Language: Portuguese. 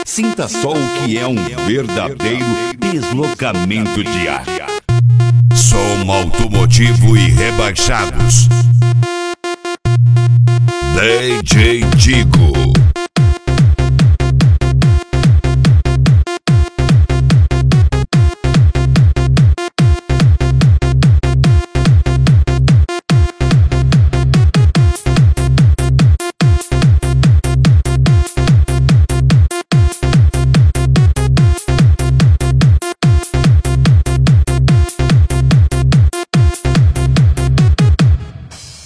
Sinta só o que é um verdadeiro deslocamento de ar. Som automotivo e rebaixados. DJ Digo.